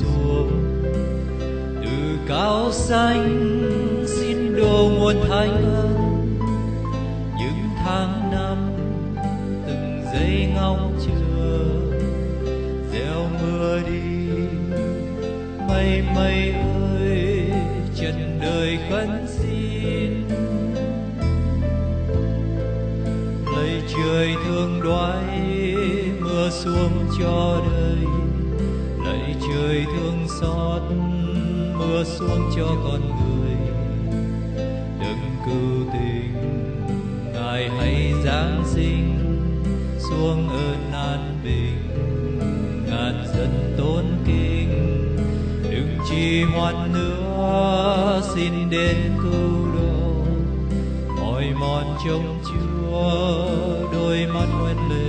xuống. Từ cao xanh xin đổ nguồn thánh ân, những tháng năm từng giây ngóng chờ. Gieo mưa đi mây mây ơi, trần đời khấn xin. Lạy trời thương đoái mưa xuống cho đời, lạy trời thương xót mưa xuống cho con người. Đấng cứu tình Ngài hãy giáng sinh xuống ơn an bình, ngàn dân tôn kính. Đừng trì hoãn nữa, xin đến cứu độ. Mỏi mòn trông Chúa, đôi mắt hoen lệ